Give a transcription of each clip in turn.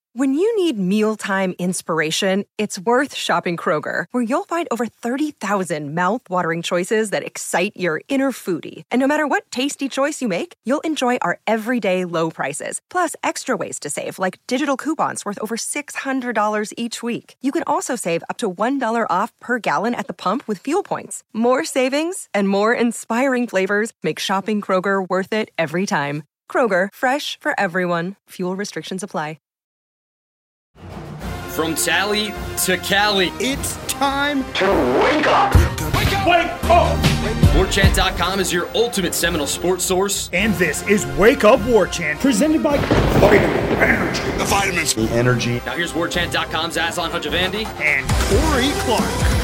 When you need mealtime inspiration, it's worth shopping Kroger, where you'll find over 30,000 mouth-watering choices that excite your inner foodie. And no matter what tasty choice you make, you'll enjoy our everyday low prices, plus extra ways to save, like digital coupons worth over $600 each week. You can also save up to $1 off per gallon at the pump with fuel points. More savings and more inspiring flavors make shopping Kroger worth it every time. Kroger, fresh for everyone. Fuel restrictions apply. From Tally to Cali, it's time to wake up. Wake up! Wake up! WarChant.com is your ultimate Seminole sports source. And this is Wake Up War Chant, presented by Vitamin Energy. The vitamins. The energy. Now here's WarChant.com's Aslan Hajavandi and Corey Clark.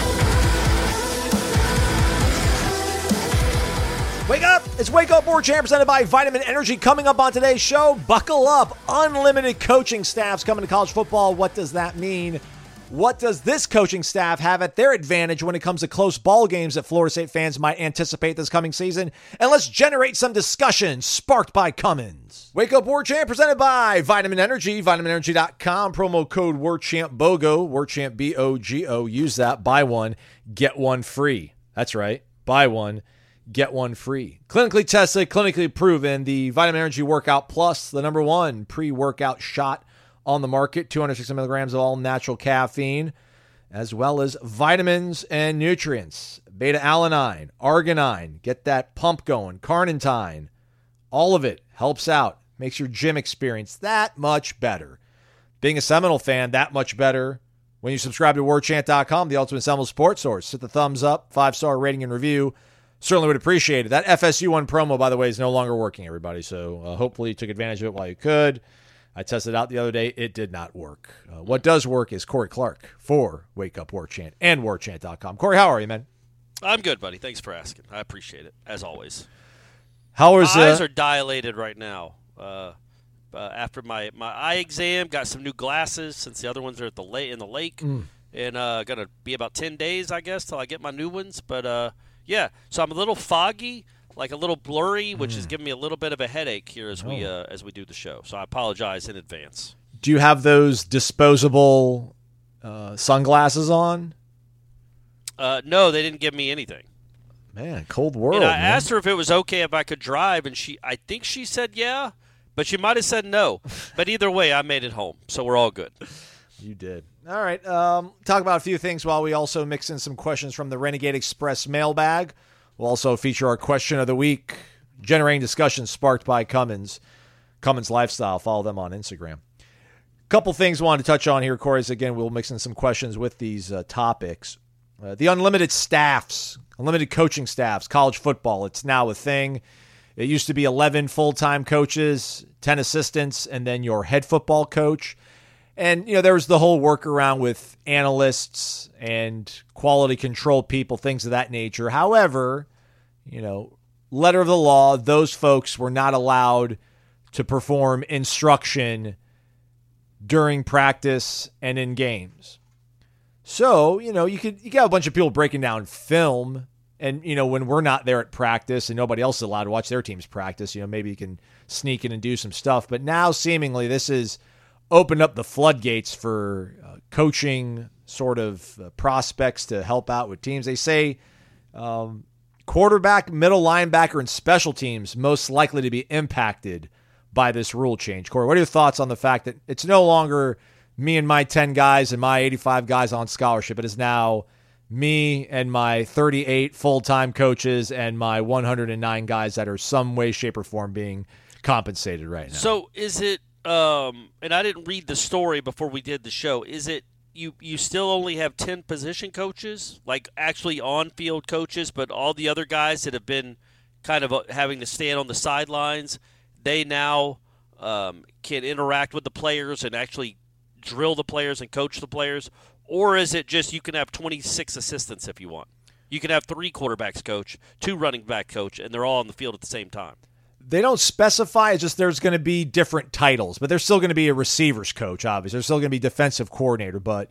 Wake up! It's Wake Up War Chant presented by Vitamin Energy. Coming up on today's show, buckle up. Unlimited coaching staffs coming to college football. What does that mean? What does this coaching staff have at their advantage when it comes to close ball games that Florida State fans might anticipate this coming season? And let's generate some discussion sparked by Cummins. Wake Up War Chant presented by Vitamin Energy. VitaminEnergy.com. Promo code WarChantBOGO. WarChant BOGO. Use that. Buy one, get one free. That's right. Buy one, get one free. Clinically tested, clinically proven, the Vitamin Energy Workout Plus, the number one pre-workout shot on the market, 260 milligrams of all natural caffeine, as well as vitamins and nutrients, beta-alanine, arginine, get that pump going, carnitine, all of it helps out, makes your gym experience that much better. Being a Seminole fan, that much better when you subscribe to WarChant.com, the ultimate Seminole sports source. Hit the thumbs up, 5-star rating and review. Certainly would appreciate it. That FSU1 promo, by the way, is no longer working, everybody. So hopefully you took advantage of it while you could. I tested it out the other day. It did not work. What does work is Corey Clark for Wake Up War Chant and WarChant.com. Corey, how are you, man? I'm good, buddy. Thanks for asking. I appreciate it, as always. How is my eyes are dilated right now. After my eye exam, got some new glasses since the other ones are at in the lake. And going to be about 10 days, I guess, till I get my new ones. But, yeah, so I'm a little foggy, like a little blurry, which is giving me a little bit of a headache here as we do the show. So I apologize in advance. Do you have those disposable sunglasses on? No, they didn't give me anything. Man, cold world. And I asked her if it was okay if I could drive, and I think she said yeah, but she might have said no. But either way, I made it home, so we're all good. You did. All right. Talk about a few things while we also mix in some questions from the Renegade Express mailbag. We'll also feature our question of the week, generating discussion sparked by Cummins Lifestyle. Follow them on Instagram. Couple things I wanted to touch on here, Corey. Is again, we'll mix in some questions with these topics. The unlimited coaching staffs, college football. It's now a thing. It used to be 11 full-time coaches, 10 assistants, and then your head football coach. And, there was the whole workaround with analysts and quality control people, things of that nature. However, letter of the law, those folks were not allowed to perform instruction during practice and in games. So, you got a bunch of people breaking down film. And, when we're not there at practice and nobody else is allowed to watch their team's practice, maybe you can sneak in and do some stuff. But now, seemingly, this is opened up the floodgates for coaching sort of prospects to help out with teams. They say quarterback, middle linebacker, and special teams most likely to be impacted by this rule change. Corey, what are your thoughts on the fact that it's no longer me and my 10 guys and my 85 guys on scholarship? It is now me and my 38 full-time coaches and my 109 guys that are some way, shape, or form being compensated right now. So is it and I didn't read the story before we did the show. Is it you still only have 10 position coaches, like actually on-field coaches, but all the other guys that have been kind of having to stand on the sidelines, they now can interact with the players and actually drill the players and coach the players? Or is it just you can have 26 assistants if you want? You can have 3 quarterbacks coach, 2 running back coach, and they're all on the field at the same time. They don't specify. It's just there's going to be different titles, but there's still going to be a receivers coach, obviously. There's still going to be defensive coordinator, but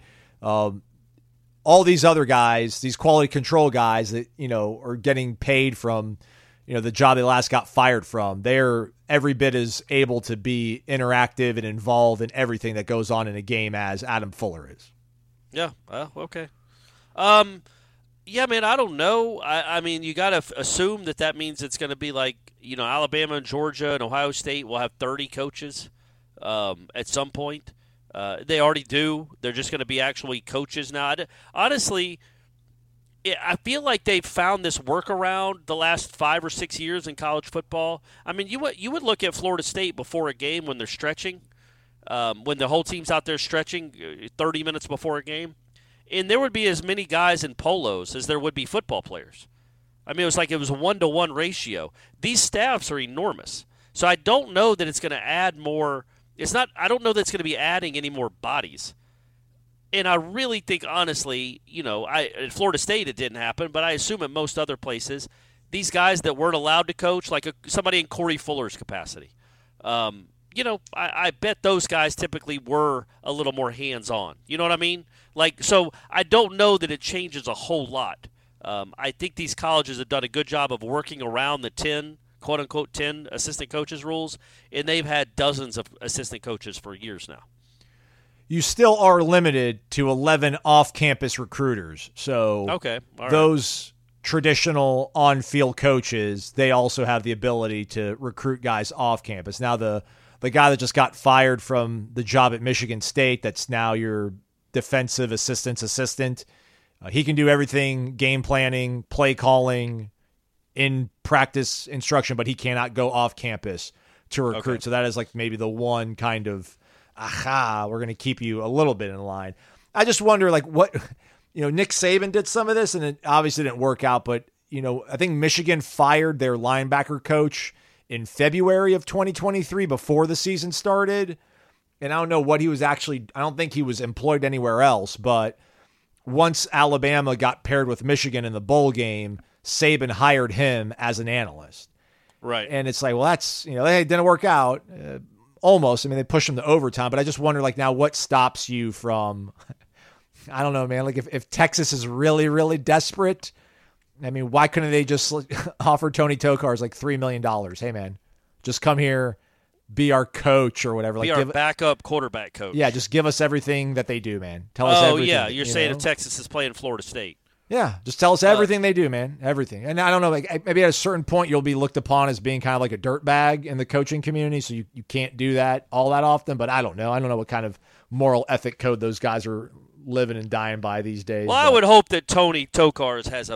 all these other guys, these quality control guys that, are getting paid from, the job they last got fired from. They're every bit as able to be interactive and involved in everything that goes on in a game as Adam Fuller is. Yeah. Okay. Yeah, man, I don't know. I mean, you got to assume that means it's going to be like, Alabama and Georgia and Ohio State will have 30 coaches at some point. They already do. They're just going to be actually coaches now. Honestly, I feel like they've found this workaround the last 5 or 6 years in college football. I mean, you would look at Florida State before a game when they're stretching, when the whole team's out there stretching 30 minutes before a game, and there would be as many guys in polos as there would be football players. I mean, it was a 1-to-1 ratio. These staffs are enormous. So I don't know that it's going to add more. I don't know that it's going to be adding any more bodies. And I really think, honestly, at Florida State it didn't happen, but I assume at most other places, these guys that weren't allowed to coach, like somebody in Corey Fuller's capacity, I bet those guys typically were a little more hands-on. You know what I mean? So I don't know that it changes a whole lot. I think these colleges have done a good job of working around the 10, quote-unquote 10 assistant coaches rules, and they've had dozens of assistant coaches for years now. You still are limited to 11 off-campus recruiters. So okay. All right. Those traditional on-field coaches, they also have the ability to recruit guys off campus. Now, the guy that just got fired from the job at Michigan State, that's now your defensive assistant, he can do everything, game planning, play calling, in practice instruction, but he cannot go off campus to recruit. Okay. So that is maybe the one kind of, we're going to keep you a little bit in line. I just wonder what, Nick Saban did some of this and it obviously didn't work out, but I think Michigan fired their linebacker coach in February of 2023 before the season started. And I don't know what he was I don't think he was employed anywhere else, but once Alabama got paired with Michigan in the bowl game, Saban hired him as an analyst. Right. And it's that's, it didn't work out. Almost. I mean, they pushed him to overtime, but I just wonder, now what stops you from, I don't know, man. If Texas is really, really desperate, I mean, why couldn't they just offer Tony Tokars $3 million? Hey, man, just come here, be our coach or whatever. Be our backup quarterback coach. Yeah, just give us everything that they do, man. Tell us everything. Oh, yeah, you're saying if Texas is playing Florida State. Yeah, just tell us everything they do, man. Everything. And I don't know, maybe at a certain point you'll be looked upon as being kind of like a dirtbag in the coaching community, so you can't do that all that often, but I don't know. I don't know what kind of moral ethic code those guys are living and dying by these days. Well, I would hope that Tony Tokars has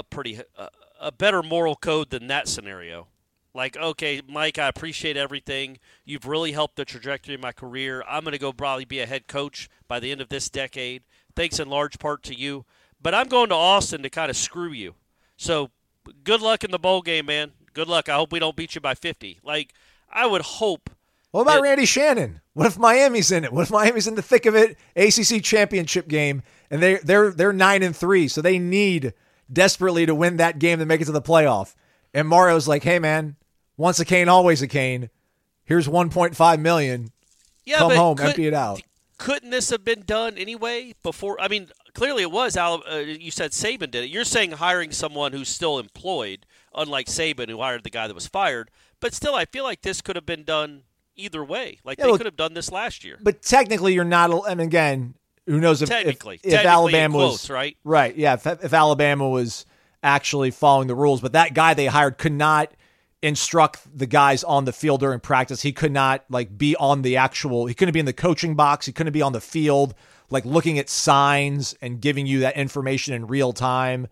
a better moral code than that scenario. Okay, Mike, I appreciate everything. You've really helped the trajectory of my career. I'm going to go probably be a head coach by the end of this decade. Thanks in large part to you. But I'm going to Austin to kind of screw you. So good luck in the bowl game, man. Good luck. I hope we don't beat you by 50. I would hope. What about Randy Shannon? What if Miami's in it? What if Miami's in the thick of it? ACC championship game, and they're 9-3, so they need desperately to win that game to make it to the playoff. And Mario's hey, man, once a cane, always a cane. Here's $1.5 million. Yeah, come home, empty it out. Couldn't this have been done anyway before? I mean, clearly it was. You said Saban did it. You're saying hiring someone who's still employed, unlike Saban, who hired the guy that was fired. But still, I feel like this could have been done either way. They could have done this last year. But technically, you're not. I mean, again, who knows if Alabama was right? Right. Yeah. If Alabama was actually following the rules, but that guy they hired could not instruct the guys on the field during practice. He could not be on the he couldn't be in the coaching box. He couldn't be on the field, looking at signs and giving you that information in real time.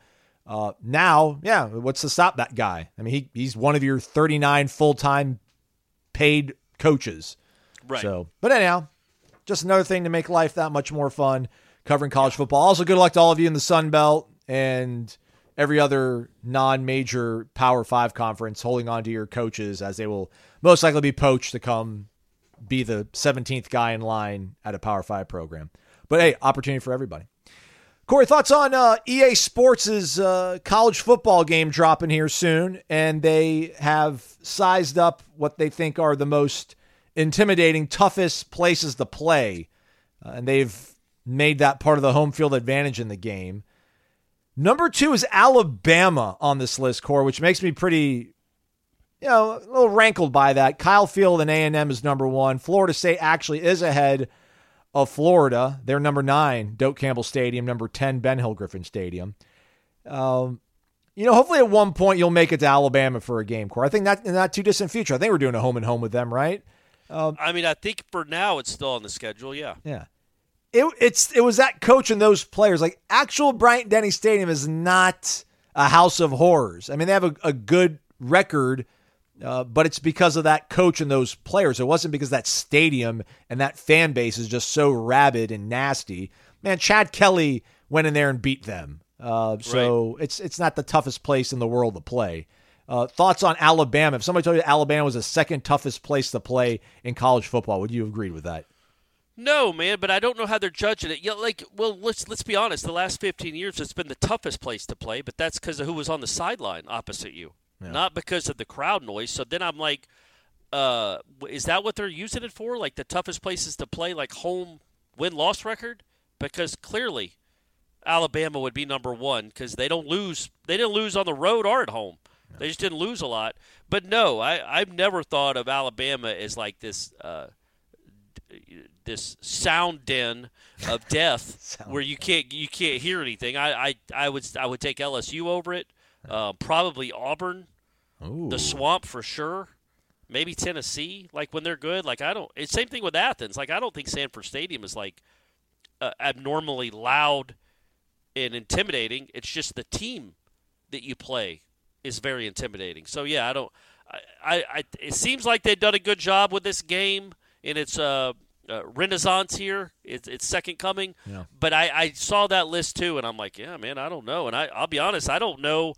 Now, yeah, what's to stop that guy? I mean, he's one of your 39 full-time paid coaches. Right. So, but anyhow, just another thing to make life that much more fun covering college football. Also, good luck to all of you in the Sun Belt and every other non-major Power 5 conference, holding on to your coaches as they will most likely be poached to come be the 17th guy in line at a Power 5 program. But hey, opportunity for everybody. Corey, thoughts on EA Sports' college football game dropping here soon, and they have sized up what they think are the most intimidating, toughest places to play, and they've made that part of the home field advantage in the game. Number 2 is Alabama on this list, Corey, which makes me pretty a little rankled by that. Kyle Field and A&M is number 1. Florida State actually is ahead of Florida. They're number 9, Doak Campbell Stadium, number 10, Ben Hill Griffin Stadium. Hopefully at one point you'll make it to Alabama for a game, Corey. I think that in not too distant future. I think we're doing a home and home with them, right? I think for now it's still on the schedule, yeah. Yeah. It was that coach and those players. Like, actual Bryant-Denny Stadium is not a house of horrors. I mean, they have a good record, but it's because of that coach and those players. It wasn't because that stadium and that fan base is just so rabid and nasty. Man, Chad Kelly went in there and beat them. So right. It's not the toughest place in the world to play. Thoughts on Alabama? If somebody told you Alabama was the second toughest place to play in college football, would you agree with that? No, man, but I don't know how they're judging it. Let's be honest. The last 15 years, it's been the toughest place to play, but that's because of who was on the sideline opposite you, not because of the crowd noise. So then I'm like, is that what they're using it for? Like the toughest places to play, like home win-loss record? Because clearly Alabama would be number 1 because they don't lose. They didn't lose on the road or at home. They just didn't lose a lot. But no, I've never thought of Alabama as like this this sound den of death where you can't hear anything. I would take LSU over it. Probably Auburn, the Swamp for sure. Maybe Tennessee, like when they're good. Like it's same thing with Athens. Like I don't think Sanford Stadium is like abnormally loud and intimidating. It's just the team that you play is very intimidating. So yeah, it seems like they've done a good job with this game in its renaissance here. It's second coming. Yeah. But I saw that list too, and I'm like, yeah, man, I don't know. And I'll be honest, I don't know.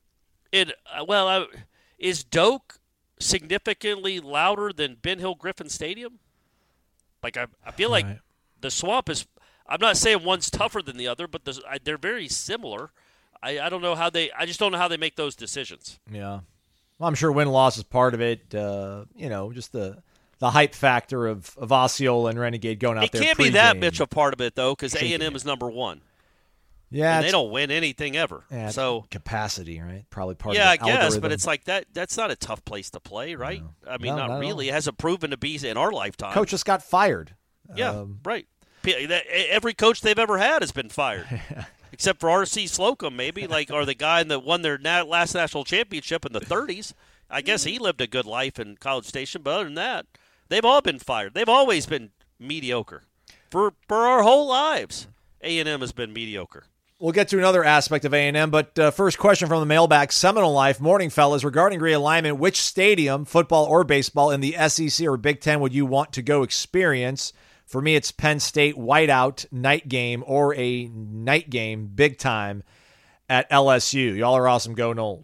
Is Doak significantly louder than Ben Hill Griffin Stadium? Like I feel like the Swamp is. I'm not saying one's tougher than the other, but they're very similar. I don't know how they. I just don't know how they make those decisions. Yeah, well, I'm sure win-loss is part of it. Just the hype factor of Osceola and Renegade going out there. It can't be that much a part of it though, because A&M is number 1. Yeah, and they don't win anything ever. Yeah, so capacity, right? Probably part of the the algorithm. I guess, but it's like that. That's not a tough place to play, right? No. I mean, not really. It hasn't proven to be in our lifetime. Coach just got fired. Yeah, right. Every coach they've ever had has been fired, except for R.C. Slocum, maybe, or the guy that won their last national championship in the 30s. I guess he lived a good life in College Station, but other than that, they've all been fired. They've always been mediocre for our whole lives. A&M has been mediocre. We'll get to another aspect of A&M, but first question from the mailbag, Seminole Life. Morning, fellas. Regarding realignment, which stadium, football or baseball, in the SEC or Big Ten would you want to go experience? For me, it's Penn State whiteout night game or a night game big time at LSU. Y'all are awesome. Go Noles.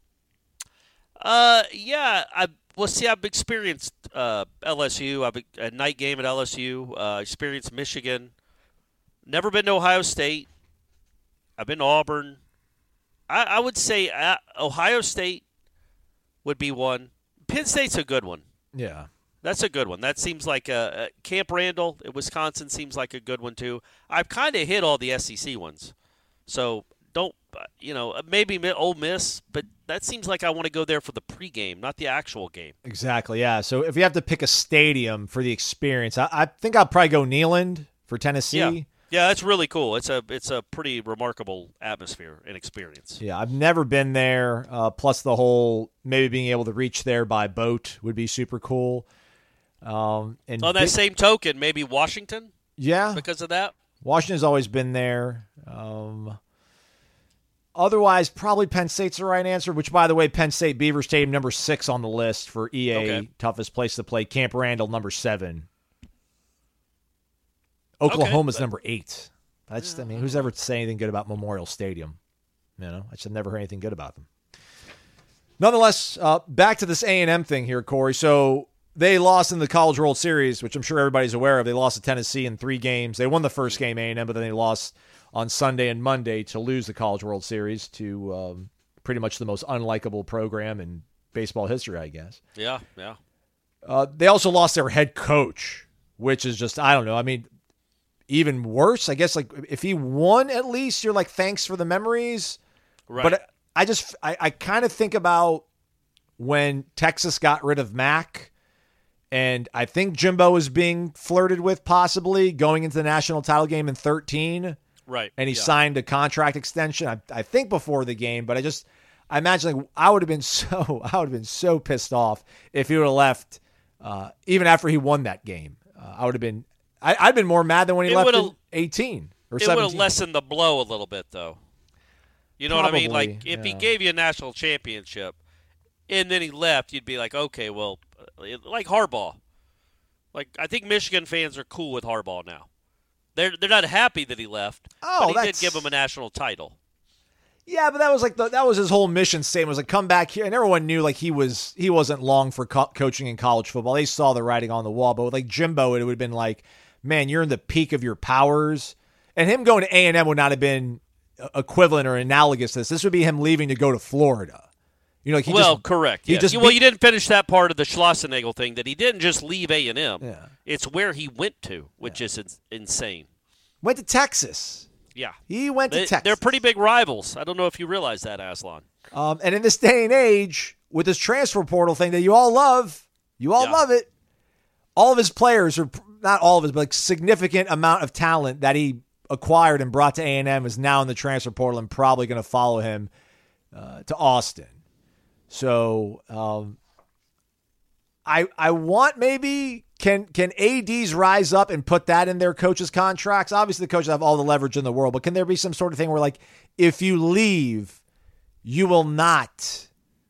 Yeah. I've experienced LSU. I've a night game at LSU. Experienced Michigan. Never been to Ohio State. I've been to Auburn. I would say Ohio State would be one. Penn State's a good one. Yeah. That's a good one. That seems like Camp Randall at Wisconsin seems like a good one too. I've kind of hit all the SEC ones. So maybe Ole Miss, but that seems like I want to go there for the pregame, not the actual game. Exactly, yeah. So if you have to pick a stadium for the experience, I think I'll probably go Neyland for Tennessee. Yeah, that's really cool. It's a pretty remarkable atmosphere and experience. Yeah, I've never been there. Plus the whole maybe being able to reach there by boat would be super cool. And on that same token, maybe Washington? Yeah. Because of that? Washington's always been there. Otherwise, probably Penn State's the right answer, which, by the way, Penn State Beaver Stadium, number 6 on the list for EA, toughest place to play. Camp Randall, number 7. Oklahoma's number 8. Who's ever say anything good about Memorial Stadium? I just never heard anything good about them. Nonetheless, back to this A&M thing here, Corey. So they lost in the College World Series, which I'm sure everybody's aware of. They lost to Tennessee in 3 games. They won the first game, A&M, but then they lost on Sunday and Monday to lose the College World Series to pretty much the most unlikable program in baseball history, I guess. Yeah. They also lost their head coach, which is just, I don't know. I mean, even worse, I guess, like if he won at least, you're like, thanks for the memories. Right. But I kind of think about when Texas got rid of Mack. And I think Jimbo was being flirted with possibly going into the national title game in 2013. Right. And he signed a contract extension, I think before the game. But I imagine like I would have been so pissed off if he would have left even after he won that game. I'd been more mad than when he left in 18 or 17. It would have lessened the blow a little bit, though. You know what I mean? Like, if he gave you a national championship and then he left, you'd be like, okay, well, like Harbaugh. Like, I think Michigan fans are cool with Harbaugh now. They're not happy that he left, but he did give him a national title. Yeah, but that was like that was his whole mission statement, was like, come back here, and everyone knew like he wasn't long for coaching in college football. They saw the writing on the wall. But with like Jimbo, it would have been like, man, you're in the peak of your powers, and him going to A&M would not have been equivalent or analogous to this. This would be him leaving to go to Florida. You know, like correct. He yes. You didn't finish that part of the Schlossnagle thing, that he didn't just leave A&M. Yeah. It's where he went to, which is insane. Went to Texas. Yeah. He went to Texas. They're pretty big rivals. I don't know if you realize that, Aslan. And in this day and age, with this transfer portal thing that you all love it, all of his players, or not all of his, but like significant amount of talent that he acquired and brought to A&M is now in the transfer portal and probably going to follow him to Austin. So I want maybe can ADs rise up and put that in their coaches' contracts? Obviously, the coaches have all the leverage in the world, but can there be some sort of thing where, like, if you leave, you will not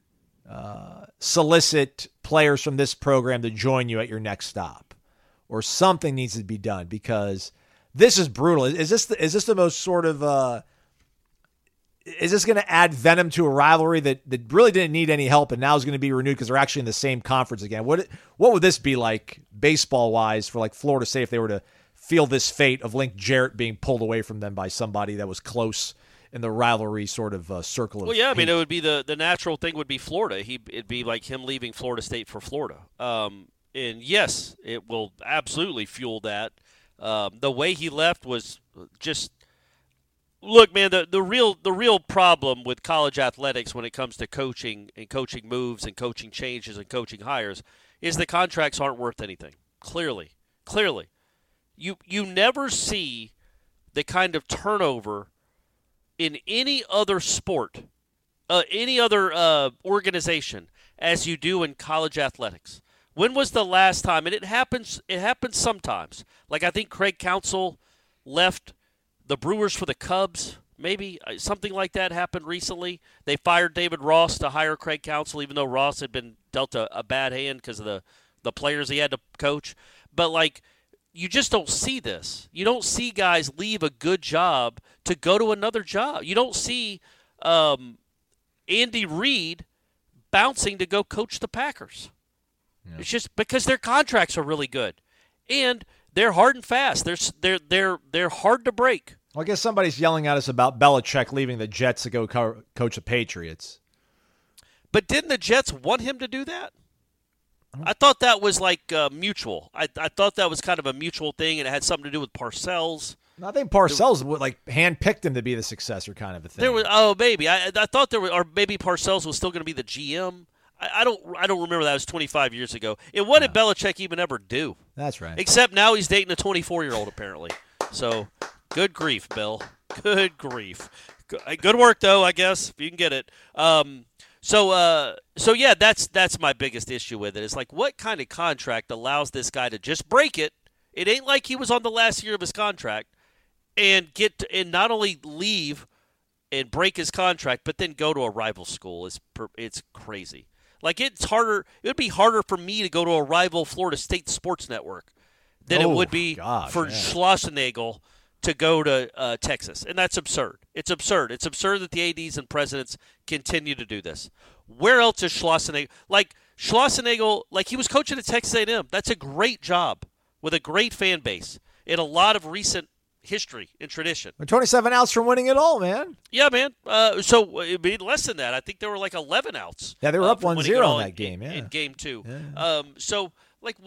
solicit players from this program to join you at your next stop, or something needs to be done, because this is brutal. Is this the most sort of is this going to add venom to a rivalry that really didn't need any help and now is going to be renewed because they're actually in the same conference again? What would this be like baseball-wise for like Florida State if they were to feel this fate of Link Jarrett being pulled away from them by somebody that was close in the rivalry sort of circle of I mean, hate? it would be the natural thing would be Florida. It'd be like him leaving Florida State for Florida. And yes, it will absolutely fuel that. The way he left was just – look, man, the real problem with college athletics when it comes to coaching and coaching moves and coaching changes and coaching hires is the contracts aren't worth anything. Clearly. You never see the kind of turnover in any other sport, any other organization as you do in college athletics. When was the last time? And it happens sometimes. Like, I think Craig Counsell left the Brewers for the Cubs, maybe something like that happened recently. They fired David Ross to hire Craig Counsell, even though Ross had been dealt a bad hand because of the players he had to coach. But, like, you just don't see this. You don't see guys leave a good job to go to another job. You don't see Andy Reid bouncing to go coach the Packers. Yeah. It's just because their contracts are really good. And they're hard and fast. They're hard to break. Well, I guess somebody's yelling at us about Belichick leaving the Jets to go coach the Patriots. But didn't the Jets want him to do that? I thought that was like mutual. I thought that was kind of a mutual thing, and it had something to do with Parcells. I think Parcells would like handpicked him to be the successor, kind of a thing. Maybe I thought or maybe Parcells was still going to be the GM. I don't remember that. It was 25 years ago. And what did Belichick even ever do? That's right. Except now he's dating a 24-year-old apparently. So, good grief, Bill. Good grief. Good work though, I guess, if you can get it. So yeah, that's my biggest issue with it. It's like, what kind of contract allows this guy to just break it? It ain't like he was on the last year of his contract and and not only leave and break his contract, but then go to a rival school. It's crazy. Like, it's harder. It would be harder for me to go to a rival Florida State sports network than it would be for Schlossnagle to go to Texas. And that's absurd. It's absurd. It's absurd that the ADs and presidents continue to do this. Where else is Schlossnagle? Like, Schlossnagle, like, he was coaching at Texas A&M. That's a great job with a great fan base in a lot of recent history and tradition. They're 27 outs from winning it all, man. Yeah, man. So it'd be less than that. I think there were like 11 outs. Yeah, they were up 1-0 in that game. In game 2. Yeah. So, like,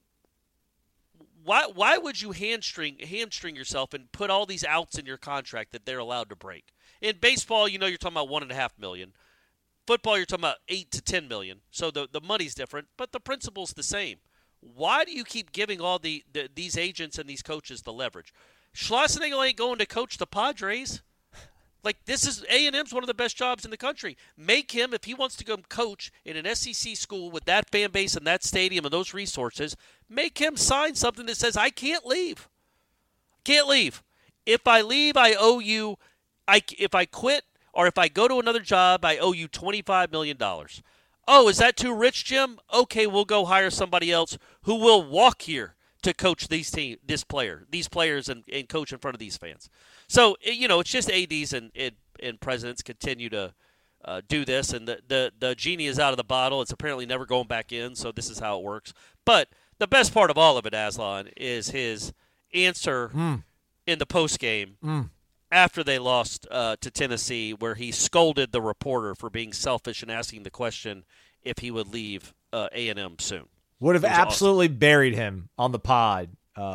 why would you hamstring yourself and put all these outs in your contract that they're allowed to break? In baseball, you're talking about $1.5 million. Football, you're talking about $8 to $10 million. So the money's different, but the principle's the same. Why do you keep giving all these agents and these coaches the leverage? Schlossnagle ain't going to coach the Padres. Like, this is A&M's one of the best jobs in the country. Make him, if he wants to go coach in an SEC school with that fan base and that stadium and those resources, make him sign something that says, I can't leave. Can't leave. If I leave, I owe you, if I quit or if I go to another job, I owe you $25 million. Oh, is that too rich, Jim? Okay, we'll go hire somebody else who will walk here to coach these players and coach in front of these fans. So, it's just ADs and presidents continue to do this, and the genie is out of the bottle. It's apparently never going back in, so this is how it works. But the best part of all of it, Aslan, is his answer in the postgame after they lost to Tennessee, where he scolded the reporter for being selfish and asking the question if he would leave A&M soon. Would have absolutely buried him on the pod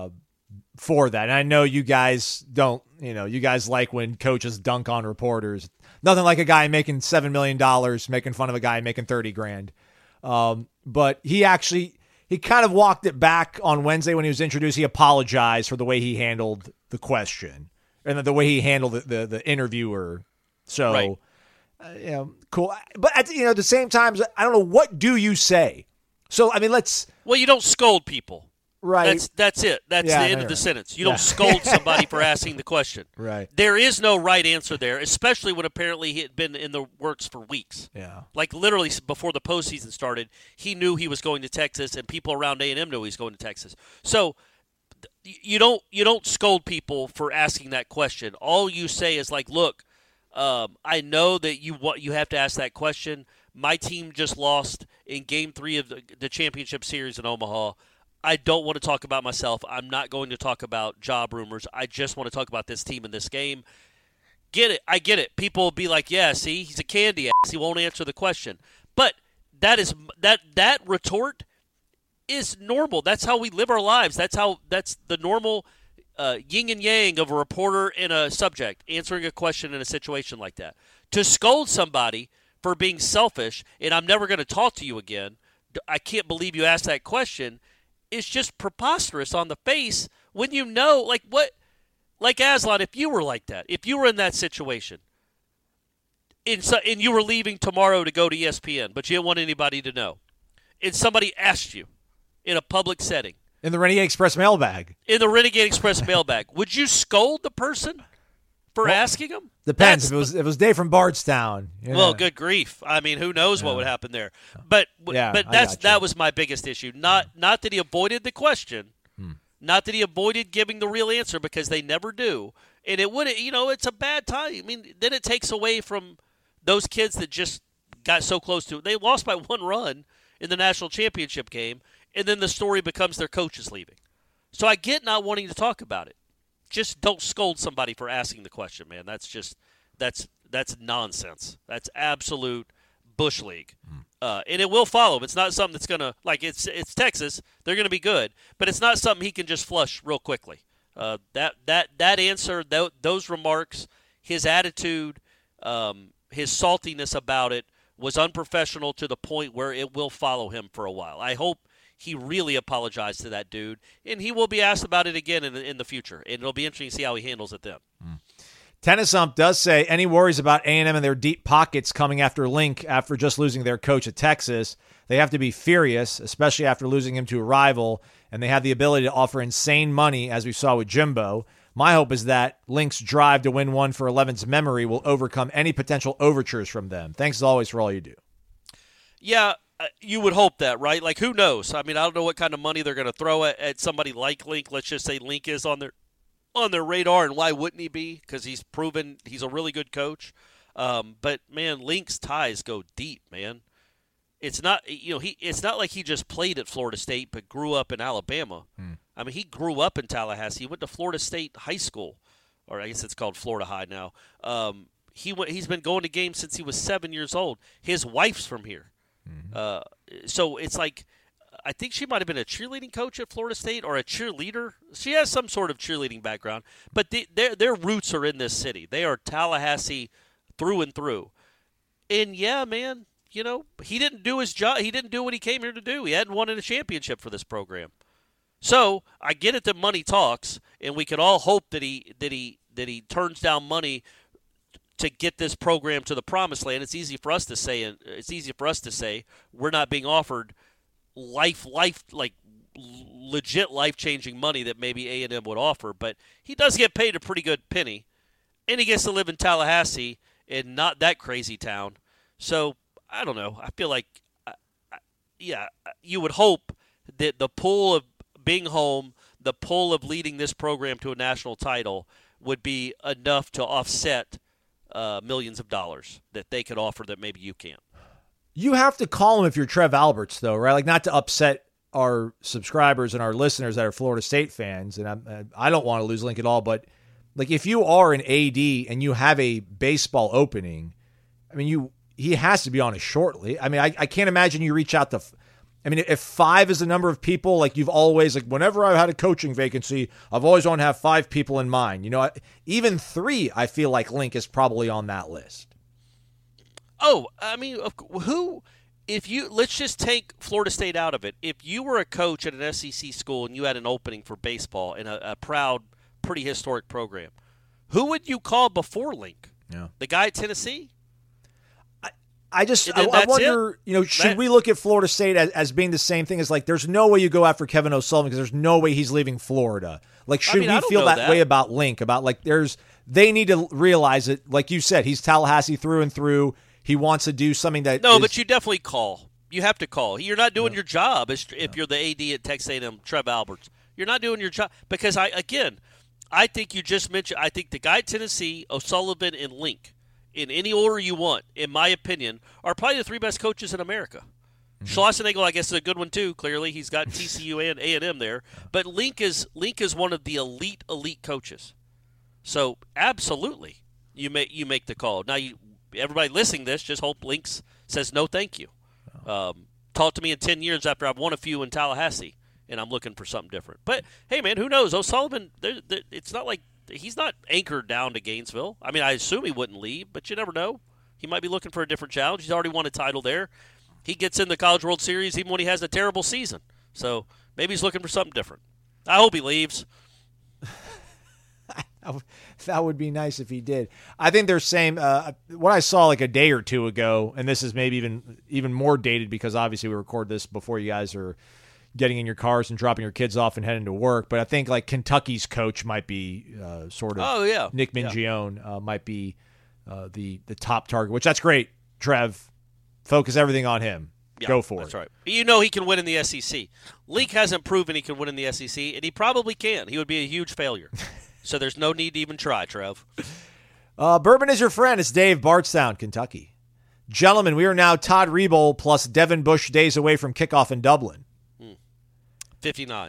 for that. And I know you guys don't, you guys like when coaches dunk on reporters. Nothing like a guy making $7 million making fun of a guy making $30,000. But he kind of walked it back on Wednesday when he was introduced. He apologized for the way he handled the question and the way he handled the interviewer. So, right. Cool. But at the same time, I don't know, what do you say? So, I mean, Well, you don't scold people. Right. That's it. That's the end of the sentence. You don't scold somebody for asking the question. Right. There is no right answer there, especially when apparently he had been in the works for weeks. Yeah. Like literally before the postseason started, he knew he was going to Texas, and people around A&M knew he was going to Texas. So you don't scold people for asking that question. All you say is like, look, I know that you have to ask that question. My team just lost in Game 3 of the championship series in Omaha. I don't want to talk about myself. I'm not going to talk about job rumors. I just want to talk about this team in this game. Get it. I get it. People will be like, yeah, see, he's a candy ass. He won't answer the question. But that retort is normal. That's how we live our lives. That's the normal yin and yang of a reporter and a subject answering a question in a situation like that. To scold somebody for being selfish and I'm never going to talk to you again, I can't believe you asked that question, is just preposterous on the face when like Aslan, if you were like that, if you were in that situation and you were leaving tomorrow to go to ESPN, but you didn't want anybody to know, and somebody asked you in a public setting. In the Renegade Express mailbag. Would you scold the person for asking them? Depends. If it was Dave from Bardstown. Well, good grief. I mean, who knows what would happen there. But that was my biggest issue. Not that he avoided the question, not that he avoided giving the real answer, because they never do. And it would, it's a bad time. I mean, then it takes away from those kids that just got so close to it. They lost by 1 run in the national championship game, and then the story becomes their coaches leaving. So I get not wanting to talk about it. Just don't scold somebody for asking the question, man. That's nonsense. That's absolute bush league. And it will follow him. It's not something that's going to, like, it's Texas. They're going to be good. But it's not something he can just flush real quickly. That answer, those remarks, his attitude, his saltiness about it was unprofessional to the point where it will follow him for a while. I hope he really apologized to that dude, and he will be asked about it again in the future, and it'll be interesting to see how he handles it then. Tennis Ump does say, any worries about A&M and their deep pockets coming after Link after just losing their coach at Texas? They have to be furious, especially after losing him to a rival, and they have the ability to offer insane money, as we saw with Jimbo. My hope is that Link's drive to win one for 11's memory will overcome any potential overtures from them. Thanks as always for all you do. Yeah, you would hope that, right? Like, who knows? I mean, I don't know what kind of money they're going to throw at somebody like Link. Let's just say Link is on their radar, and why wouldn't he be? Because he's proven he's a really good coach. But man, Link's ties go deep, man. It's not it's not like he just played at Florida State but grew up in Alabama. I mean, he grew up in Tallahassee. He went to Florida State High School, or I guess it's called Florida High now. He's been going to games since he was 7 years old. His wife's from here. So it's like, I think she might have been a cheerleading coach at Florida State or a cheerleader. She has some sort of cheerleading background, but their roots are in this city. They are Tallahassee through and through. And yeah, man, he didn't do his job. He didn't do what he came here to do. He hadn't won a championship for this program. So I get it that money talks, and we can all hope that he turns down money to get this program to the promised land. It's easy for us to say we're not being offered legit life-changing money that maybe A&M would offer, but he does get paid a pretty good penny, and he gets to live in Tallahassee and not that crazy town. So I don't know. I feel like, you would hope that the pull of being home, the pull of leading this program to a national title would be enough to offset millions of dollars that they could offer that maybe you can't. You have to call him if you're Trev Alberts, though, right? Like, not to upset our subscribers and our listeners that are Florida State fans, and I don't want to lose Link at all, but like, if you are an AD and you have a baseball opening, I mean, he has to be on it shortly. I mean, I can't imagine you reach out to. I mean, if 5 is the number of people, like, you've always, like, whenever I've had a coaching vacancy, I've always wanted to have 5 people in mind. Even 3, I feel like Link is probably on that list. Oh, I mean, let's just take Florida State out of it. If you were a coach at an SEC school and you had an opening for baseball in a proud, pretty historic program, who would you call before Link? Yeah. The guy at Tennessee? I wonder, should we look at Florida State as being the same thing as, like, there's no way you go after Kevin O'Sullivan because there's no way he's leaving Florida. Like, should we feel that way about Link? About, like, they need to realize it. Like you said, he's Tallahassee through and through. He wants to do something that but you definitely call. You have to call. You're not doing your job if you're the AD at Texas A&M, Trev Alberts. You're not doing your job because, I think you just mentioned, I think the guy at Tennessee, O'Sullivan, and Link, in any order you want, in my opinion, are probably the 3 best coaches in America. Mm-hmm. Schlossnagle, I guess, is a good one too. Clearly, he's got TCU and A&M there, but Link is one of the elite coaches. So absolutely, you make the call. Now, everybody listening to this, just hope Link says no, thank you. Talk to me in 10 years after I've won a few in Tallahassee, and I'm looking for something different. But hey, man, who knows? O'Sullivan, it's not like. He's not anchored down to Gainesville. I mean, I assume he wouldn't leave, but you never know. He might be looking for a different challenge. He's already won a title there. He gets in the College World Series even when he has a terrible season. So maybe he's looking for something different. I hope he leaves. That would be nice if he did. I think they're saying what I saw like a day or two ago, and this is maybe even more dated because obviously we record this before you guys are getting in your cars and dropping your kids off and heading to work. But I think like Kentucky's coach might be Nick Mingione might be the top target, which that's great. Trev, focus everything on him. Yeah, go for it. That's right. He can win in the SEC. Link hasn't proven he can win in the SEC, and he probably can. He would be a huge failure. So there's no need to even try, Trev. Bourbon is your friend. It's Dave, Bardstown, Kentucky. Gentlemen, we are now Todd Rebohl plus Devin Bush days away from kickoff in Dublin. 59.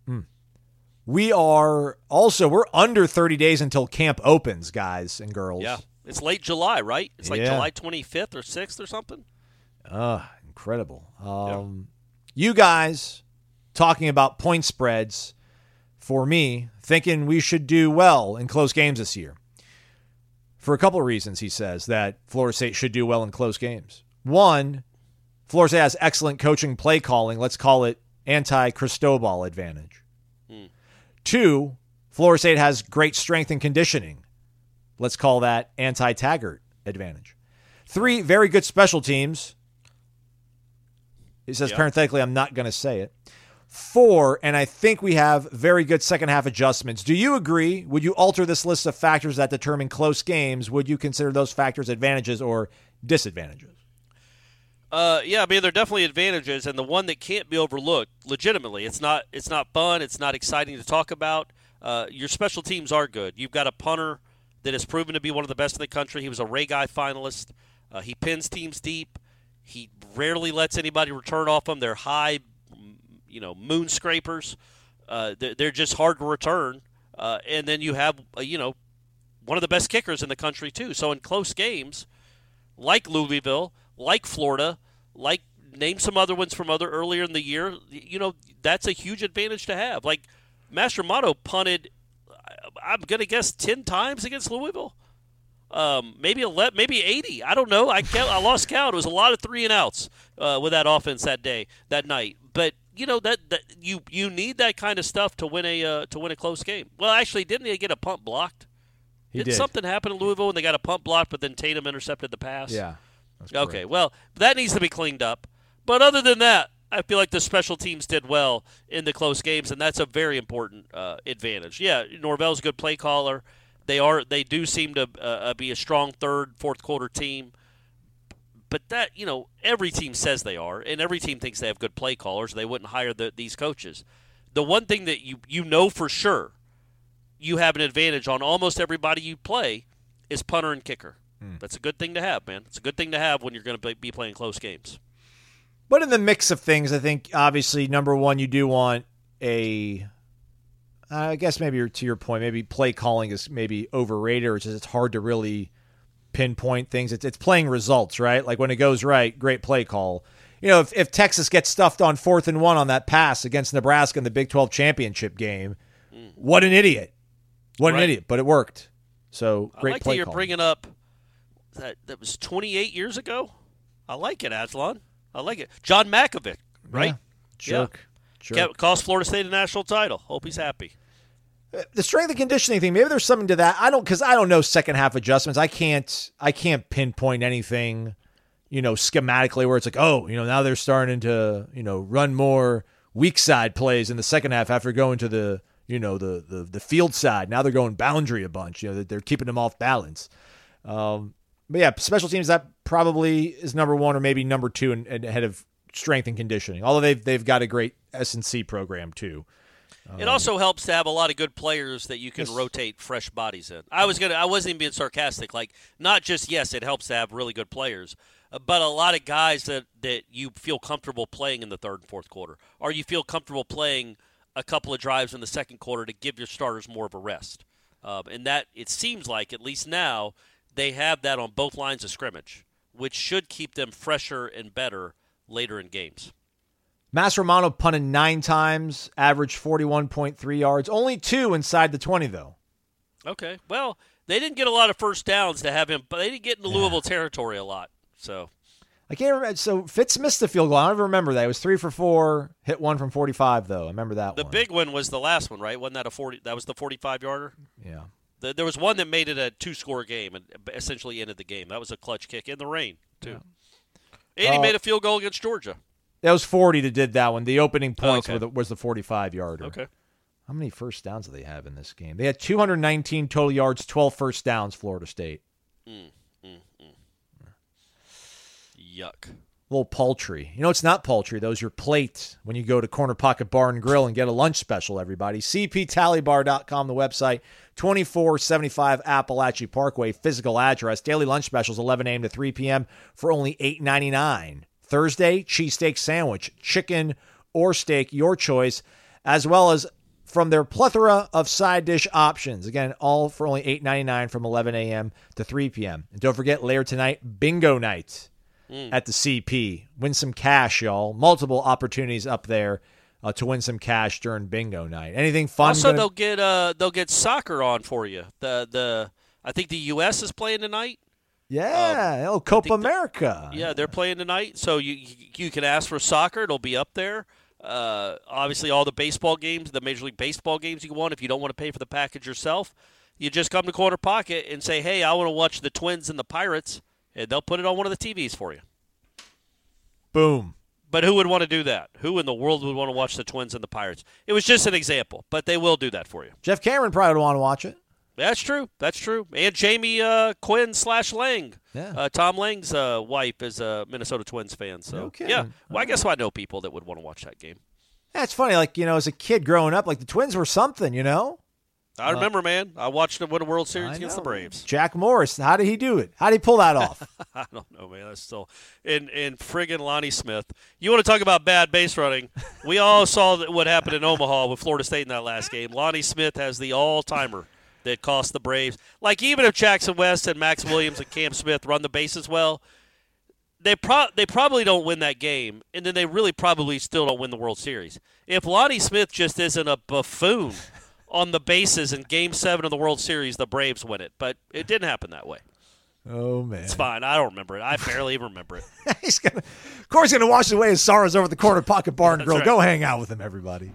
We're under 30 days until camp opens, guys and girls. Yeah. It's late July, right? It's like July 25th or 6th or something. Incredible. You guys talking about point spreads for me, thinking we should do well in close games this year. For a couple of reasons, he says that Florida State should do well in close games. One, Florida State has excellent coaching play calling. Let's call it anti-Cristobal advantage. 2, Florida State has great strength and conditioning. Let's call that anti-Taggart advantage. 3, very good special teams. He says, parenthetically, I'm not going to say it. 4, and I think we have very good second half adjustments. Do you agree? Would you alter this list of factors that determine close games? Would you consider those factors advantages or disadvantages? Yeah, I mean, they're definitely advantages, and the one that can't be overlooked, legitimately, it's not fun, it's not exciting to talk about. Your special teams are good. You've got a punter that has proven to be one of the best in the country. He was a Ray Guy finalist. He pins teams deep. He rarely lets anybody return off him. They're high, moon scrapers. They're just hard to return. And then you have, one of the best kickers in the country, too. So in close games, like Louisville, like Florida, like name some other ones from earlier in the year, that's a huge advantage to have. Like Mastromato punted, I'm going to guess 10 times against Louisville. maybe 11, maybe 80. I don't know. I lost count. It was a lot of 3-and-outs with that offense that night. But that you need that kind of stuff to win a close game. Well, actually, didn't they get a punt blocked? Did something happen in Louisville when they got a punt blocked, but then Tatum intercepted the pass? Yeah. Okay, well, that needs to be cleaned up. But other than that, I feel like the special teams did well in the close games, and that's a very important advantage. Yeah, Norvell's a good play caller. They do seem to be a strong third, fourth quarter team. But that, every team says they are, and every team thinks they have good play callers. They wouldn't hire these coaches. The one thing that you know for sure you have an advantage on almost everybody you play is punter and kicker. That's a good thing to have, man. It's a good thing to have when you're going to be playing close games. But in the mix of things, I think, obviously, number one, you do want I guess maybe to your point, maybe play calling is maybe overrated, or it's hard to really pinpoint things. It's playing results, right? Like when it goes right, great play call. If Texas gets stuffed on 4th and 1 on that pass against Nebraska in the Big 12 championship game, what an idiot. What an idiot, but it worked. So great I like play that you're calling. bringing up that was 28 years ago. I like it, Aslan. I like it. John Malkovich, right? Jerk. Cost Florida State a national title. Hope he's happy. The strength and conditioning thing, maybe there's something to that. Because I don't know second half adjustments. I can't pinpoint anything, schematically where it's like, now they're starting to, run more weak side plays in the second half after going to the field side. Now they're going boundary a bunch. They're keeping them off balance. But yeah, special teams, that probably is number one or maybe number two and ahead of strength and conditioning. Although they've got a great S&C program too. It also helps to have a lot of good players that you can rotate fresh bodies in. I wasn't even being sarcastic. Like, not just, yes, it helps to have really good players, but a lot of guys that you feel comfortable playing in the third and fourth quarter, or you feel comfortable playing a couple of drives in the second quarter to give your starters more of a rest. And that, it seems like, at least now, they have that on both lines of scrimmage, which should keep them fresher and better later in games. Mas Romano punted 9 times, averaged 41.3 yards. Only 2 inside the 20, though. Okay. Well, they didn't get a lot of first downs to have him, but they didn't get into Louisville territory a lot. So I can't remember. So Fitz missed the field goal. I don't even remember that. It was 3 for 4, hit 1 from 45, though. I remember that one. The big one was the last one, right? Wasn't that a 40? That was the 45-yarder? Yeah. There was one that made it a 2-score game and essentially ended the game. That was a clutch kick in the rain, too. Yeah. And he made a field goal against Georgia. That was 40 that did that one. The opening points was the 45-yarder. Okay. How many first downs do they have in this game? They had 219 total yards, 12 first downs, Florida State. Yuck. A little paltry. It's not paltry. Those your plate when you go to Corner Pocket Bar and Grill and get a lunch special, everybody. CPTallybar.com, the website. 2475 Appalachia Parkway, physical address. Daily lunch specials, 11 a.m. to 3 p.m. for only $8.99. Thursday, cheesesteak sandwich, chicken or steak, your choice, as well as from their plethora of side dish options. Again, all for only $8.99 from 11 a.m. to 3 p.m. And don't forget, later tonight, bingo night at the CP. Win some cash, y'all. Multiple opportunities up there to win some cash during bingo night. Anything fun? Also, they'll get soccer on for you. I think the U.S. is playing tonight. Yeah, Copa America. Yeah, they're playing tonight, so you can ask for soccer. It'll be up there. Obviously, all the baseball games, the Major League Baseball games you want. If you don't want to pay for the package yourself, you just come to Corner Pocket and say, hey, I want to watch the Twins and the Pirates, and they'll put it on one of the TVs for you. Boom. But who would want to do that? Who in the world would want to watch the Twins and the Pirates? It was just an example, but they will do that for you. Jeff Cameron probably would want to watch it. That's true. And Jamie Quinn / Lang. Yeah. Tom Lang's wife is a Minnesota Twins fan. So, okay. Yeah. Well, I guess I know people that would want to watch that game. Yeah, it's funny. Like, as a kid growing up, like the Twins were something, I remember, man. I watched them win a World Series against the Braves. Jack Morris, how did he do it? How did he pull that off? I don't know, man. That's still and friggin' Lonnie Smith. You want to talk about bad base running? We all saw what happened in Omaha with Florida State in that last game. Lonnie Smith has the all-timer that cost the Braves. Like, even if Jackson West and Max Williams and Cam Smith run the bases well, they probably don't win that game, and then they really probably still don't win the World Series. If Lonnie Smith just isn't a buffoon on the bases in Game 7 of the World Series, the Braves win it. But it didn't happen that way. Oh, man. It's fine. I don't remember it. I barely even remember it. Of course, he's going to wash away his sorrows over the Corner Pocket Bar and Grill. Right. Go hang out with him, everybody.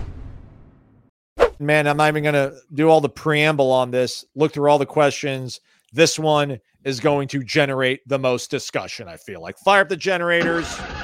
Man, I'm not even going to do all the preamble on this. Look through all the questions. This one is going to generate the most discussion, I feel like. Fire up the generators.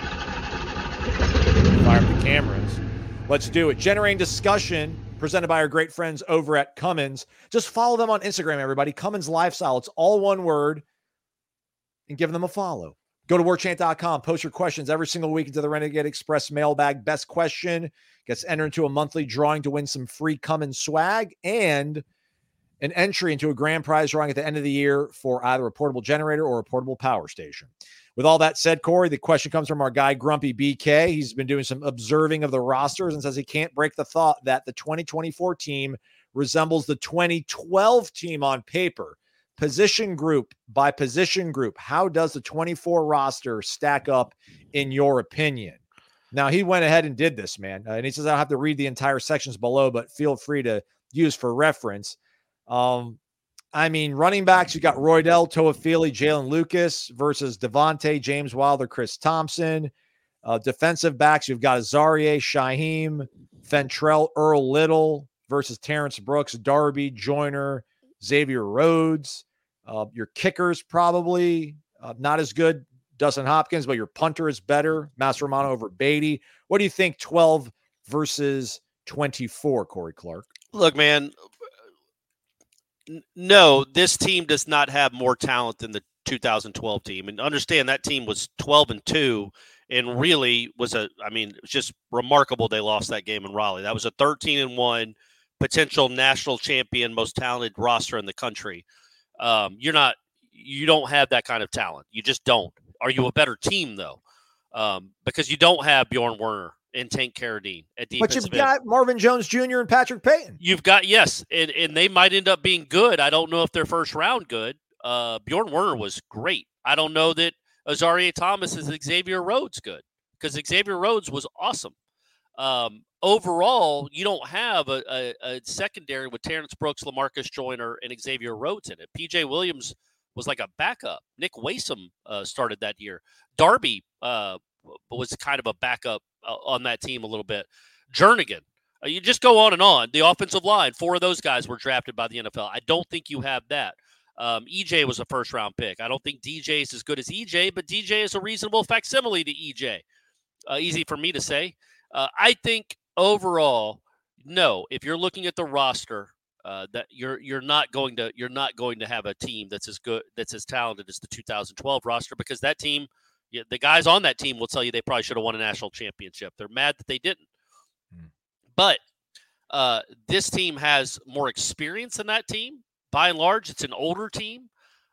Fire up the cameras. Let's do it. Generating discussion presented by our great friends over at Cummins. Just follow them on Instagram, everybody. Cummins Lifestyle. It's all one word. And give them a follow. Go to warchant.com. Post your questions every single week into the Renegade Express mailbag. Best question gets entered into a monthly drawing to win some free Cummins swag and an entry into a grand prize drawing at the end of the year for either a portable generator or a portable power station. With all that said, Corey, the question comes from our guy, Grumpy BK. He's been doing some observing of the rosters and says he can't break the thought that the 2024 team resembles the 2012 team on paper. Position group by position group, how does the 24 roster stack up in your opinion? Now, he went ahead and did this, man. And he says, I don't have to read the entire sections below, but feel free to use for reference. I mean, running backs, you got Roydell, Toafili, Jalen Lucas versus Devontae, James Wilder, Chris Thompson. Defensive backs, you've got Azarie, Shaheem, Fentrell, Earl Little versus Terrence Brooks, Darby, Joyner, Xavier Rhodes. Your kickers probably not as good, Dustin Hopkins, but your punter is better, Master Romano over Beatty. What do you think 12 versus 24, Corey Clark? Look, man, no, this team does not have more talent than the 2012 team. And understand that team was 12-2 and really was it was just remarkable they lost that game in Raleigh. That was a 13-1 potential national champion, most talented roster in the country. You don't have that kind of talent. You just don't. Are you a better team though? Because you don't have Bjorn Werner and Tank Carradine at defensive But you've got Marvin Jones Jr. and Patrick Payton. You've got, yes, and they might end up being good. I don't know if they're first round good. Bjorn Werner was great. I don't know that Azarie Thomas is Xavier Rhodes good because Xavier Rhodes was awesome. Overall, you don't have a secondary with Terrence Brooks, LaMarcus Joyner, and Xavier Rhodes in it. P.J. Williams was like a backup. Nick Wasom started that year. Darby was kind of a backup on that team a little bit. Jernigan. You just go on and on. The offensive line, 4 of those guys were drafted by the NFL. I don't think you have that. EJ was a first-round pick. I don't think DJ is as good as EJ, but DJ is a reasonable facsimile to EJ. Easy for me to say. I think overall, no. If you're looking at the roster, that you're not going to have a team that's as good, that's as talented as the 2012 roster because that team, the guys on that team will tell you they probably should have won a national championship. They're mad that they didn't. But this team has more experience than that team. By and large, it's an older team.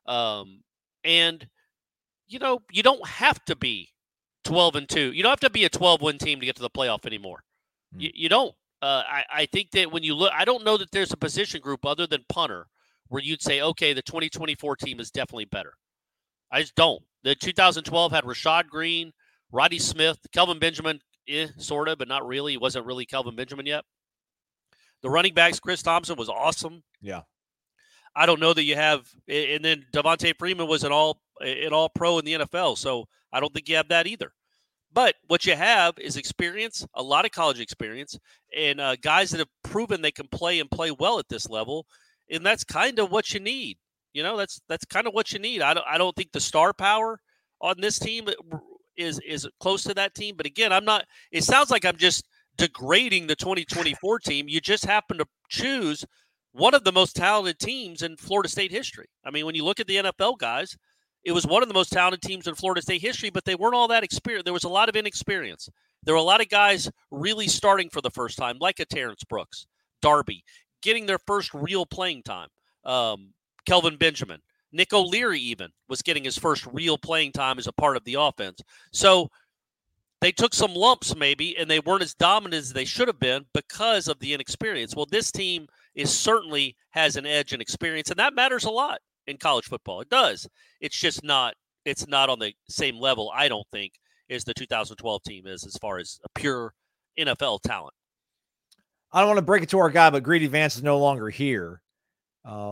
And, you don't have to be 12-2. You don't have to be a 12-win team to get to the playoff anymore. You don't. I think that when you look, I don't know that there's a position group other than punter where you'd say, okay, the 2024 team is definitely better. I just don't. The 2012 had Rashad Green, Roddy Smith, Kelvin Benjamin, sort of, but not really. He wasn't really Kelvin Benjamin yet. The running backs, Chris Thompson was awesome. Yeah. I don't know that you have, and then Devontae Freeman was an all pro in the NFL, so I don't think you have that either. But what you have is experience, a lot of college experience, and guys that have proven they can play and play well at this level, and that's kind of what you need. That's kind of what you need. I don't think the star power on this team is close to that team. But again, I'm not. It sounds like I'm just degrading the 2024 team. You just happen to choose one of the most talented teams in Florida State history. I mean, when you look at the NFL guys, it was one of the most talented teams in Florida State history, but they weren't all that experienced. There was a lot of inexperience. There were a lot of guys really starting for the first time, like a Terrence Brooks, Darby, getting their first real playing time. Kelvin Benjamin, Nick O'Leary even was getting his first real playing time as a part of the offense. So they took some lumps maybe, and they weren't as dominant as they should have been because of the inexperience. Well, this team certainly has an edge in experience, and that matters a lot in college football. It does. It's just not. It's not on the same level, I don't think, as the 2012 team is as far as a pure NFL talent. I don't want to break it to our guy, but Greedy Vance is no longer here. But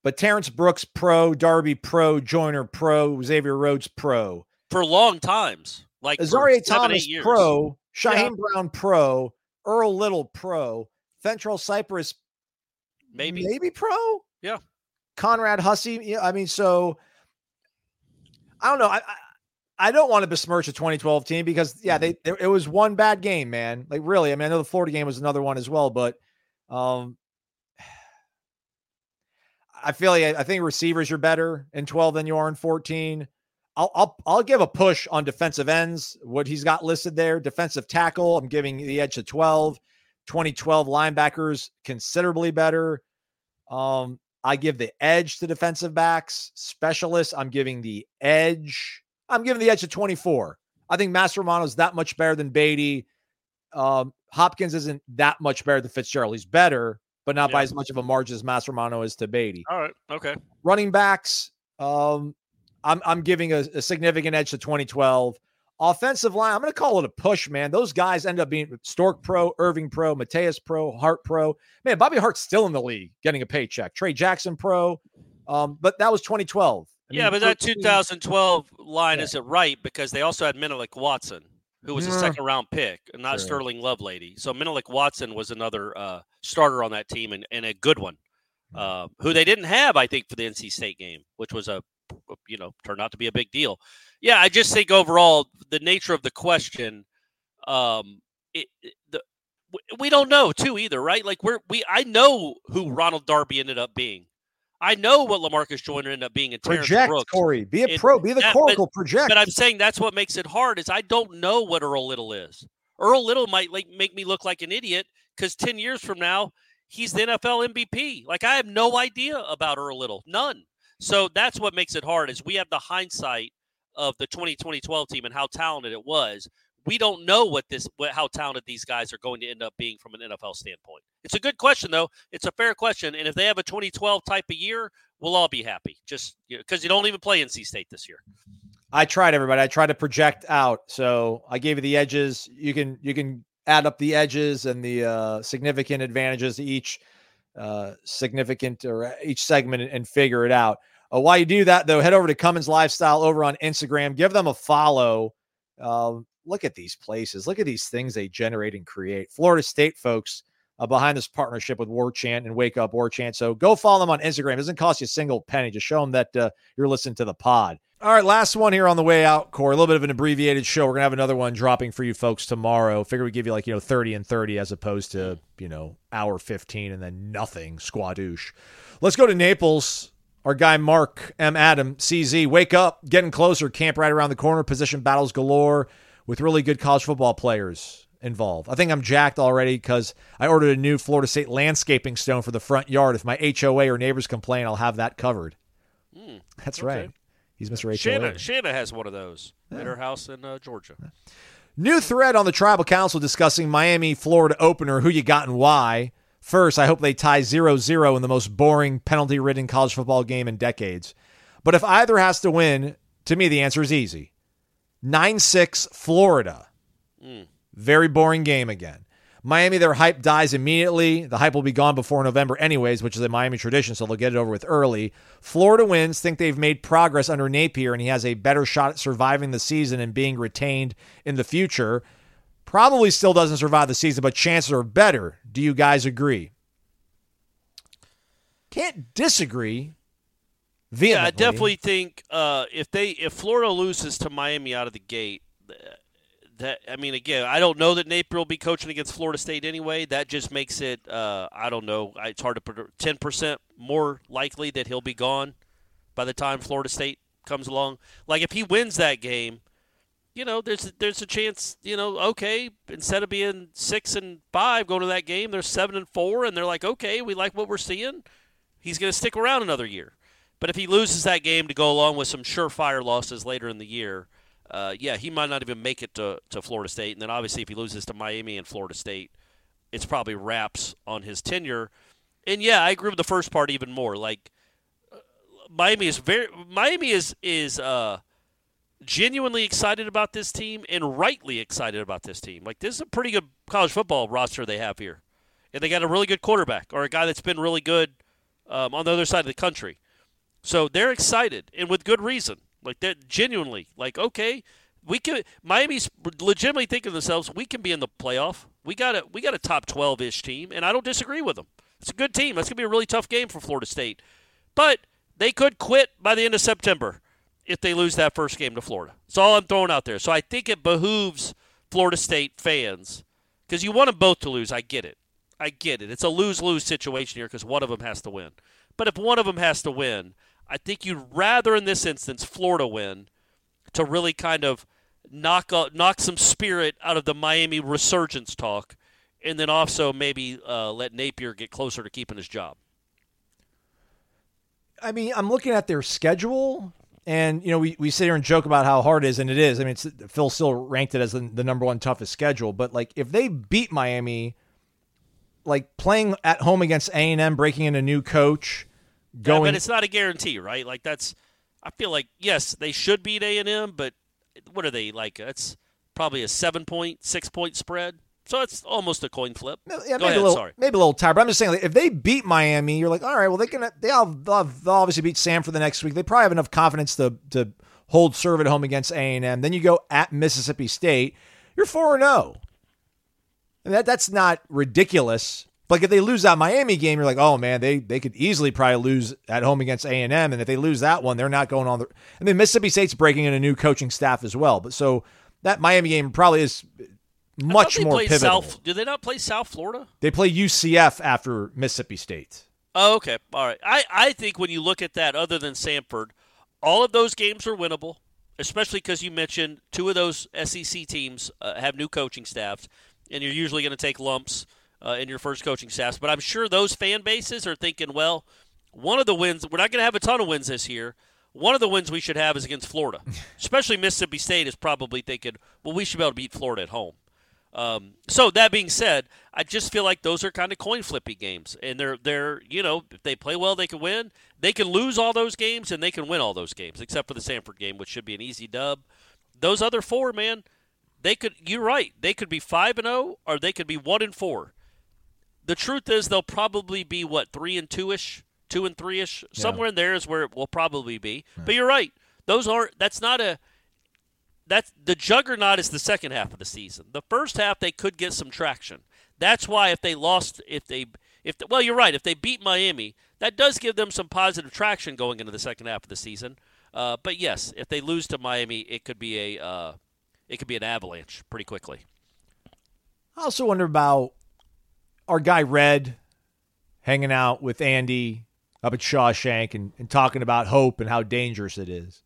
But Terrence Brooks, pro. Darby, pro. Joyner, pro. Xavier Rhodes, pro. For long times. Like Azaria for 7, Thomas, 8 years. pro. Shaheem Brown, pro. Earl Little, pro. Fentrell Cypress, maybe pro? Yeah. Conrad Hussey. Yeah, I mean, so I don't know. I don't want to besmirch the 2012 team because, it was one bad game, man. Like, really. I mean, I know the Florida game was another one as well, but I feel like I think receivers are better in 12 than you are in 14. I'll give a push on defensive ends, what he's got listed there. Defensive tackle, I'm giving the edge to 12. 2012 linebackers, considerably better. I give the edge to defensive backs. Specialists, I'm giving the edge. I'm giving the edge to 24. I think Mastromanno is that much better than Beatty. Hopkins isn't that much better than Fitzgerald. He's better, but not by as much of a margin as Mastromanno is to Beatty. All right. Okay. Running backs, I'm giving a significant edge to 2012. Offensive line, I'm going to call it a push, man. Those guys end up being Stork pro, Irving pro, Mateus pro, Hart pro. Man, Bobby Hart's still in the league getting a paycheck. Trey Jackson pro. But that was 2012. But that 2012 line isn't right because they also had Menelik Watson, who was a second-round pick, and not Sterling Lovelady. So Menelik Watson was another starter on that team and a good one, who they didn't have, I think, for the NC State game, which was turned out to be a big deal. Yeah, I just think overall the nature of the question, we don't know too either, right? Like I know who Ronald Darby ended up being. I know what LaMarcus Joyner ended up being in Terrence Brooks. Corey. Be a pro. Be the Coracle. Project. But I'm saying that's what makes it hard is I don't know what Earl Little is. Earl Little might make me look like an idiot because 10 years from now, he's the NFL MVP. Like, I have no idea about Earl Little. None. So that's what makes it hard is we have the hindsight of the 2012 team and how talented it was. We don't know how talented these guys are going to end up being from an NFL standpoint. It's a good question, though. It's a fair question. And if they have a 2012 type of year, we'll all be happy. Just because you don't even play NC State this year. I tried, everybody. I tried to project out. So I gave you the edges. You can add up the edges and the significant advantages to each significant or each segment and figure it out. While you do that, though, head over to Cummins Lifestyle over on Instagram. Give them a follow. Look at these places. Look at these things they generate and create. Florida State folks behind this partnership with War Chant and Wake Up War Chant. So go follow them on Instagram. It doesn't cost you a single penny. Just show them that you're listening to the pod. All right, last one here on the way out, Corey. A little bit of an abbreviated show. We're going to have another one dropping for you folks tomorrow. Figure we give you 30 and 30 as opposed to, hour 15 and then nothing. Squadoosh. Let's go to Naples. Our guy Mark M. Adam, CZ. Wake up. Getting closer. Camp right around the corner. Position battles galore with really good college football players involved. I think I'm jacked already because I ordered a new Florida State landscaping stone for the front yard. If my HOA or neighbors complain, I'll have that covered. That's okay. Right. He's Mr. HOA. Shanna has one of those at her house in Georgia. New thread on the Tribal Council discussing Miami, Florida opener, who you got and why. First, I hope they tie 0-0 in the most boring, penalty-ridden college football game in decades. But if either has to win, to me, the answer is easy. 9-6 Florida. Very boring game again. Miami, their hype dies immediately. The hype will be gone before November anyways, which is a Miami tradition, so they'll get it over with early. Florida wins, think they've made progress under Napier, and he has a better shot at surviving the season and being retained in the future. Probably still doesn't survive the season, but chances are better. Do you guys agree? Can't disagree vehemently. Yeah, I definitely think if Florida loses to Miami out of the gate, again, I don't know that Napier will be coaching against Florida State anyway. That just makes it, I don't know, it's hard to predict, 10% more likely that he'll be gone by the time Florida State comes along. Like, if he wins that game, there's a chance, okay, instead of being 6-5 going to that game, they're 7-4, and they're like, okay, we like what we're seeing. He's going to stick around another year. But if he loses that game to go along with some surefire losses later in the year, he might not even make it to Florida State. And then obviously if he loses to Miami and Florida State, it's probably wraps on his tenure. And yeah, I agree with the first part even more. Like, Miami is genuinely excited about this team and rightly excited about this team. Like, this is a pretty good college football roster they have here. And they got a really good quarterback or a guy that's been really good on the other side of the country. So they're excited, and with good reason. Like, they're genuinely, like, okay, Miami's legitimately thinking to themselves, we can be in the playoff. We got a top 12-ish team, and I don't disagree with them. It's a good team. That's going to be a really tough game for Florida State. But they could quit by the end of September if they lose that first game to Florida. That's all I'm throwing out there. So I think it behooves Florida State fans, because you want them both to lose. I get it. It's a lose-lose situation here because one of them has to win. But if one of them has to win, I think you'd rather, in this instance, Florida win to really kind of knock some spirit out of the Miami resurgence talk, and then also maybe let Napier get closer to keeping his job. I mean, I'm looking at their schedule, and, you know, we sit here and joke about how hard it is, and it is. I mean, Phil still ranked it as the number one toughest schedule, but, like, if they beat Miami, like, playing at home against A&M, breaking in a new coach, going... Yeah, but it's not a guarantee, right? Like, I feel like, yes, they should beat A&M, but what are they, like, it's probably a 6-point spread. So it's almost a coin flip. Yeah, Go ahead, maybe a little tired. But I'm just saying, like, if they beat Miami, you're like, all right, well, they'll obviously beat Samford the next week. They probably have enough confidence to hold serve at home against A&M. Then you go at Mississippi State. You're 4-0. And that's not ridiculous. Like, if they lose that Miami game, you're like, oh, man, they could easily probably lose at home against A&M. And if they lose that one, they're not going on the – I mean, Mississippi State's breaking in a new coaching staff as well. But so that Miami game probably is – much more pivotal. Do they not play South Florida? They play UCF after Mississippi State. Oh, okay. All right. I think when you look at that, other than Samford, all of those games are winnable, especially because you mentioned two of those SEC teams have new coaching staffs, and you're usually going to take lumps in your first coaching staffs. But I'm sure those fan bases are thinking, well, one of the wins, we're not going to have a ton of wins this year. One of the wins we should have is against Florida. Especially Mississippi State is probably thinking, well, we should be able to beat Florida at home. So that being said, I just feel like those are kind of coin flippy games, and they're you know, if they play well, they can win. They can lose all those games, and they can win all those games, except for the Samford game, which should be an easy dub. Those other four, man, you're right. They could be 5-0, or they could be 1-4. The truth is, they'll probably be 3-2-ish, 2-3-ish, somewhere in there is where it will probably be. But you're right. That's the juggernaut is the second half of the season. The first half, they could get some traction. That's why you're right. If they beat Miami, that does give them some positive traction going into the second half of the season. But yes, if they lose to Miami, it could be an avalanche pretty quickly. I also wonder about our guy Red hanging out with Andy up at Shawshank and talking about hope and how dangerous it is.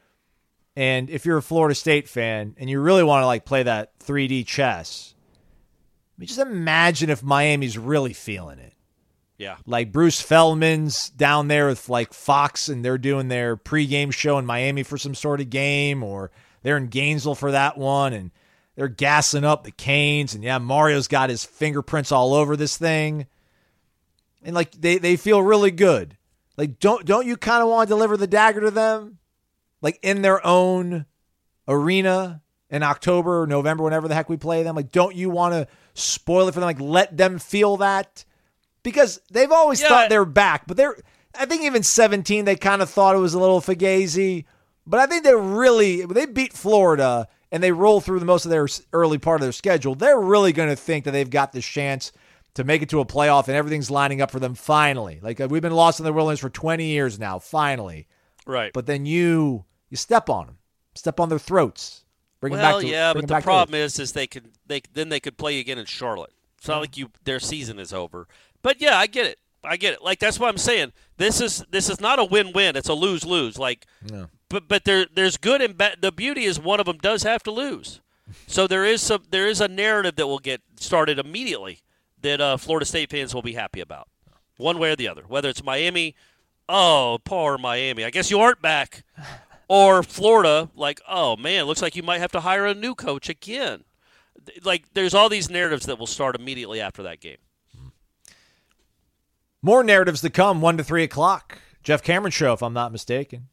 And if you're a Florida State fan and you really want to, like, play that 3D chess, I mean, just imagine if Miami's really feeling it. Yeah. Like Bruce Feldman's down there with, like, Fox, and they're doing their pregame show in Miami for some sort of game, or they're in Gainesville for that one, and they're gassing up the Canes, and yeah, Mario's got his fingerprints all over this thing. And, like, they feel really good. Like, don't you kind of want to deliver the dagger to them? Like, in their own arena in October or November, whenever the heck we play them? Like, don't you want to spoil it for them? Like, let them feel that? Because they've always thought they're back. But I think even 17, they kind of thought it was a little fugazi. But I think they beat Florida and they roll through most of their early part of their schedule. They're really going to think that they've got this chance to make it to a playoff and everything's lining up for them finally. Like, we've been lost in the wilderness for 20 years now, finally. Right. But then you step on them, step on their throats, bring them back to but the problem is they could play again in Charlotte. It's not like their season is over. But yeah, I get it. Like, that's what I'm saying. This is not a win-win. It's a lose-lose. Like, but there's good and bad. The beauty is one of them does have to lose. So there is a narrative that will get started immediately that Florida State fans will be happy about, one way or the other. Whether it's Miami. Oh, poor Miami. I guess you aren't back. Or Florida, like, oh, man, looks like you might have to hire a new coach again. Like, there's all these narratives that will start immediately after that game. More narratives to come, 1 to 3 o'clock. Jeff Cameron Show, if I'm not mistaken.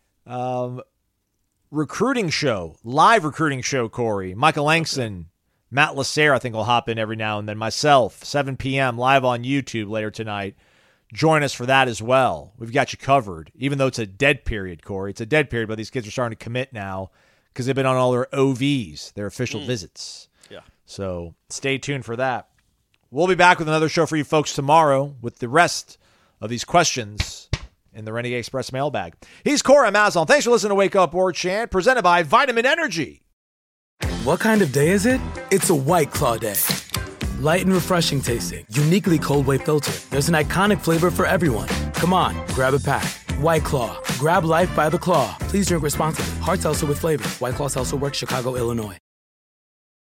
Recruiting show, live recruiting show, Corey. Michael Langston, Matt Lasser, I think will hop in every now and then. Myself, 7 p.m., live on YouTube later tonight. join us for that as well. We've got you covered, even though it's a dead period, Corey. It's a dead period, but these kids are starting to commit now because they've been on all their OVs, their official visits. Yeah. So stay tuned for that. We'll be back with another show for you folks tomorrow with the rest of these questions in the Renegade Express mailbag. He's Corey Mazon. Thanks for listening to Wake Up War Chant, presented by Vitamin Energy. What kind of day is it? It's a White Claw day. Light and refreshing tasting, uniquely cold way filtered. There's an iconic flavor for everyone. Come on, grab a pack. White Claw. Grab life by the claw. Please drink responsibly. Hard seltzer with flavor. White Claw Seltzer Works, Chicago, Illinois.